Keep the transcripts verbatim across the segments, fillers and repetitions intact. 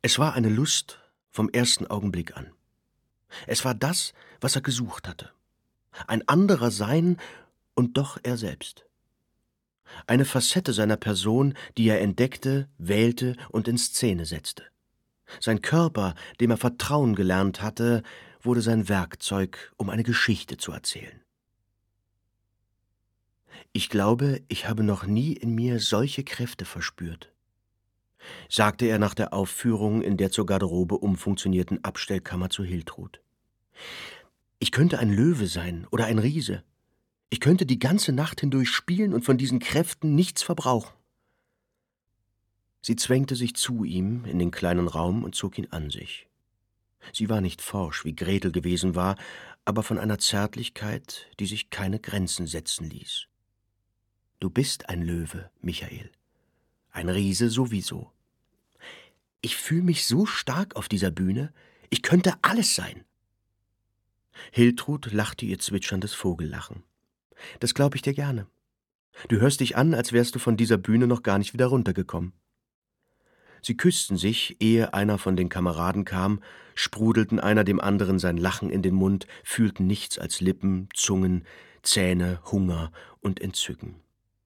Es war eine Lust vom ersten Augenblick an. Es war das, was er gesucht hatte. Ein anderer sein und doch er selbst. Eine Facette seiner Person, die er entdeckte, wählte und in Szene setzte. Sein Körper, dem er Vertrauen gelernt hatte, wurde sein Werkzeug, um eine Geschichte zu erzählen. »Ich glaube, ich habe noch nie in mir solche Kräfte verspürt«, sagte er nach der Aufführung in der zur Garderobe umfunktionierten Abstellkammer zu Hiltrud. »Ich könnte ein Löwe sein oder ein Riese. Ich könnte die ganze Nacht hindurch spielen und von diesen Kräften nichts verbrauchen.« Sie zwängte sich zu ihm in den kleinen Raum und zog ihn an sich. Sie war nicht forsch, wie Gretel gewesen war, aber von einer Zärtlichkeit, die sich keine Grenzen setzen ließ. »Du bist ein Löwe, Michael. Ein Riese sowieso. Ich fühle mich so stark auf dieser Bühne, ich könnte alles sein.« Hiltrud lachte ihr zwitscherndes Vogellachen. »Das glaube ich dir gerne. Du hörst dich an, als wärst du von dieser Bühne noch gar nicht wieder runtergekommen.« Sie küssten sich, ehe einer von den Kameraden kam, sprudelten einer dem anderen sein Lachen in den Mund, fühlten nichts als Lippen, Zungen, Zähne, Hunger und Entzücken.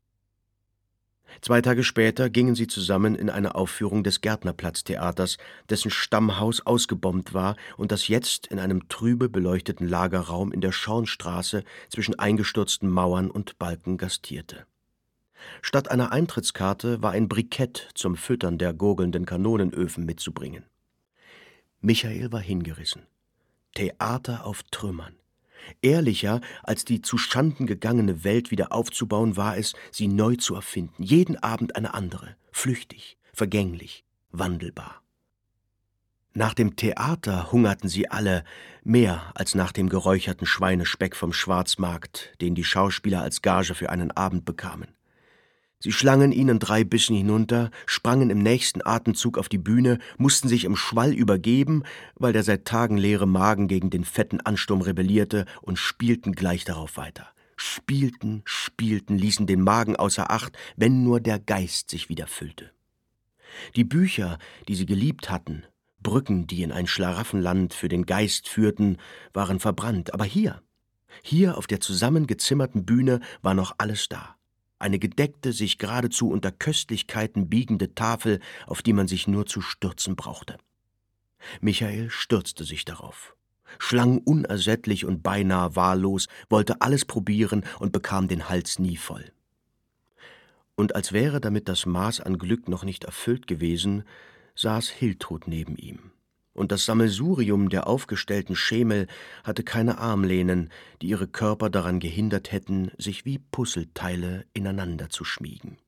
Zwei Tage später gingen sie zusammen in eine Aufführung des Gärtnerplatztheaters, dessen Stammhaus ausgebombt war und das jetzt in einem trübe beleuchteten Lagerraum in der Schornstraße zwischen eingestürzten Mauern und Balken gastierte. Statt einer Eintrittskarte war ein Brikett zum Füttern der gurgelnden Kanonenöfen mitzubringen. Michael war hingerissen. Theater auf Trümmern. Ehrlicher, als die zuschanden gegangene Welt wieder aufzubauen, war es, sie neu zu erfinden, jeden Abend eine andere, flüchtig, vergänglich, wandelbar. Nach dem Theater hungerten sie alle, mehr als nach dem geräucherten Schweinespeck vom Schwarzmarkt, den die Schauspieler als Gage für einen Abend bekamen. Sie schlangen ihn in drei Bissen hinunter, sprangen im nächsten Atemzug auf die Bühne, mussten sich im Schwall übergeben, weil der seit Tagen leere Magen gegen den fetten Ansturm rebellierte, und spielten gleich darauf weiter. Spielten, spielten, ließen den Magen außer Acht, wenn nur der Geist sich wieder füllte. Die Bücher, die sie geliebt hatten, Brücken, die in ein Schlaraffenland für den Geist führten, waren verbrannt. Aber hier, hier auf der zusammengezimmerten Bühne war noch alles da. Eine gedeckte, sich geradezu unter Köstlichkeiten biegende Tafel, auf die man sich nur zu stürzen brauchte. Michael stürzte sich darauf, schlang unersättlich und beinahe wahllos, wollte alles probieren und bekam den Hals nie voll. Und als wäre damit das Maß an Glück noch nicht erfüllt gewesen, saß Hiltrud neben ihm. Und das Sammelsurium der aufgestellten Schemel hatte keine Armlehnen, die ihre Körper daran gehindert hätten, sich wie Puzzleteile ineinander zu schmiegen.